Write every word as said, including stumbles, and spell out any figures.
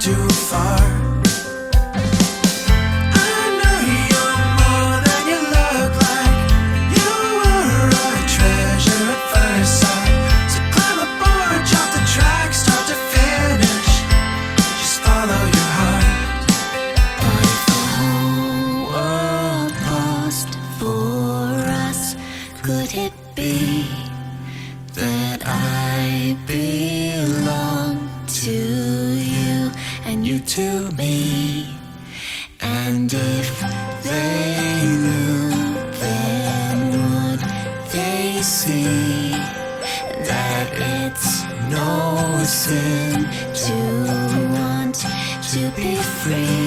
too far. I know you're more than you look like. You were a treasure at first sight. So climb aboard, drop the track, start to finish. Just follow your heart. But if the whole world paused for us, could it be that I belong to you and you to me? And if they knew, then would they see that it's no sin to want to be free?